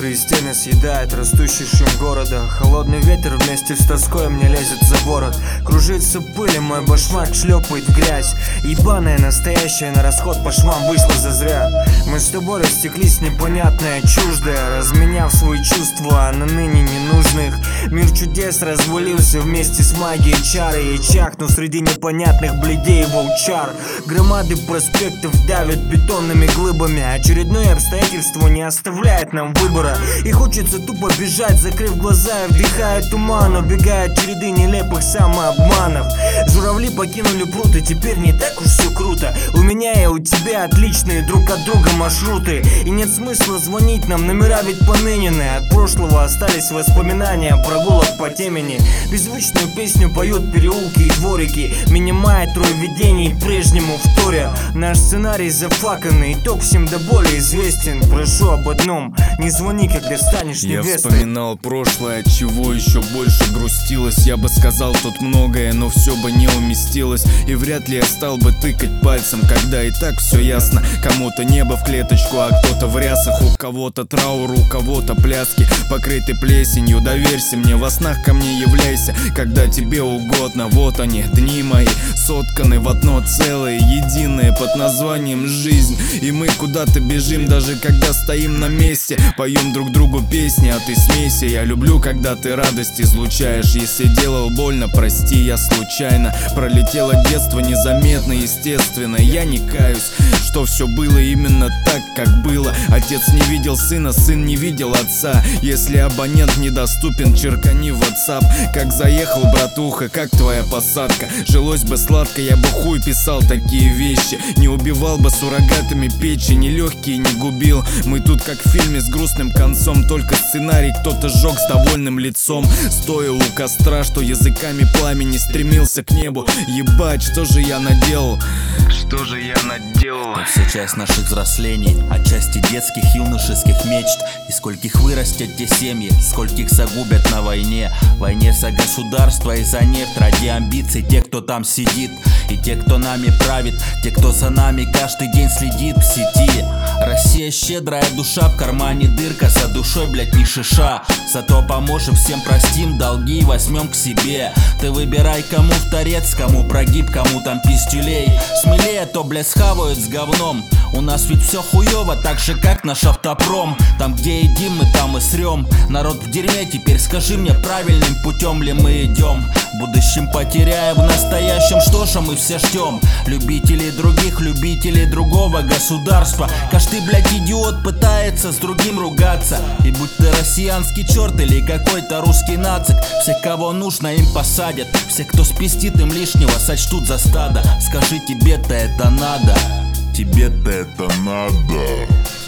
Мокрые стены съедает растущий шум города. Холодный ветер вместе с тоской мне лезет за ворот. Кружится пыль, и мой башмак шлепает в грязь. Ебаная настоящая на расход по швам вышла зазря. Мы с тобой растеклись непонятное, чуждое, разменяв свои чувства на ныне ненужных. Мир чудес развалился вместе с магией чары. И чахну среди непонятных бледей волчар. Громады проспектов давят бетонными глыбами. Очередное обстоятельство не оставляет нам выбора. И хочется тупо бежать, закрыв глаза и вдыхая туман. Убегая от череды нелепых самообманов. Журавли покинули пруд, и теперь не так уж все круто. У меня и у тебя отличные друг от друга маршруты. И нет смысла звонить нам, номера ведь поменены. От прошлого остались воспоминания прогулок по темени. Беззвучную песню поют переулки и дворики. Минимает трое видений прежнему вторя. Наш сценарий зафаканный, итог всем до боли известен. Прошу об одном, не звони, когда станешь невестой. Я вспоминал прошлое, от чего еще больше грустилось. Я бы сказал тут многое, но все бы не уместилось. И вряд ли я стал бы тыкать пальцем, когда и так все ясно. Кому-то небо в клеточку, а кто-то в рясах. У кого-то траур, у кого-то пляски, покрыты плесенью. Доверься мне, во снах ко мне являйся, когда тебе угодно. Вот они, дни мои, сотканы в одно целое, единое под названием жизнь. И мы куда-то бежим, даже когда стоим на месте. Поем друг другу песни, а ты смейся. Я люблю, когда ты радость излучаешь. Если делал больно, прости, я случайно. Пролетело детство незаметно, естественно. Я не каюсь, что все было именно так, как было. Отец не видел сына, сын не видел отца. Если абонент недоступен, черкани в WhatsApp. Как заехал, братуха, как твоя посадка? Жилось бы сладко, я бы хуй писал такие вещи. Не убивал бы суррогатами печени, легкие не губил. Мы тут как в фильме с грустным концом. Только сценарий кто-то сжег с довольным лицом. Стоя у костра, что языками пламени стремился к небу. Ебать, что же я наделал? Что же я наделал? Мы все часть наших взрослений, отчасти детских, юношеских мечт. И скольких вырастят те семьи, скольких загубят на войне. Войне за государство и за нефть, ради амбиций тех, кто там сидит. И те, кто нами правит, те, кто за нами каждый день следит в сети. Россия щедрая душа, в кармане дырка, за душой, блять, ни шиша. Зато поможем, всем простим, долги возьмем к себе. Ты выбирай, кому в торец, кому прогиб, кому там пистюлей. Смелее, то, блять, схавают с говном. У нас ведь все хуево, так же как наш автопром. Там, где едим, мы там и срем. Народ в дерьме, теперь скажи мне, правильным путем ли мы идем? В будущем потеряем, в настоящем что же мы все ждем? Любителей других, любителей другого государства. Каждый, блядь, идиот пытается с другим ругаться. И будь ты россиянский черт или какой-то русский нацик, всех, кого нужно, им посадят. Всех, кто спестит им лишнего, сочтут за стадо. Скажи, тебе-то это надо? Тебе-то это надо?